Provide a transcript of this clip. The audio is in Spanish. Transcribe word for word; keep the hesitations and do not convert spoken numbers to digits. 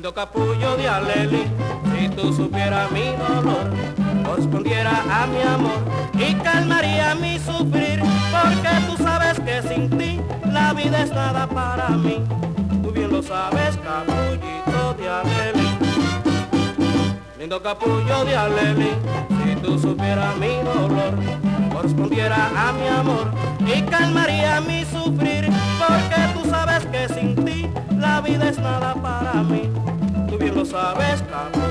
Lindo capullo de alelí, si tú supieras mi dolor, correspondiera a mi amor y calmaría mi sufrir, porque tú sabes que sin ti la vida es nada para mí. Tú bien lo sabes, capullito de alelí. Lindo capullo de alelí, si tú supieras mi dolor, correspondiera a mi amor y calmaría mi sufrir, porque tú sabes que sin ti la vida es nada para mí. Tú bien lo sabes, capullito.